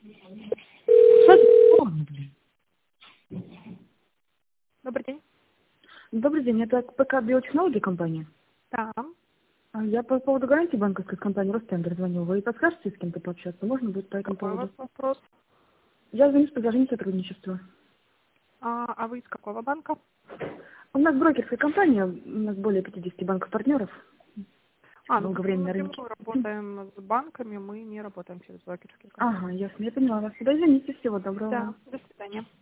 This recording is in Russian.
Что за форма, блин? Добрый день. Добрый день, это ПК Биотехнологии компания. Да. Я по поводу гарантии банковской компании Ростендер звоню. Вы подскажете с кем-то пообщаться? Можно будет по этому Какой у вас поводу? вопрос? Я звоню с предложением сотрудничества. А вы из какого банка? У нас брокерская компания, у нас более 50 банков-партнеров. Ну Долгое просто мы время на рынке. напрямую работаем с банками, мы не работаем через брокерские компании. Ага, ясно, я поняла вас. Да, извините, всего доброго Да, вам. до свидания.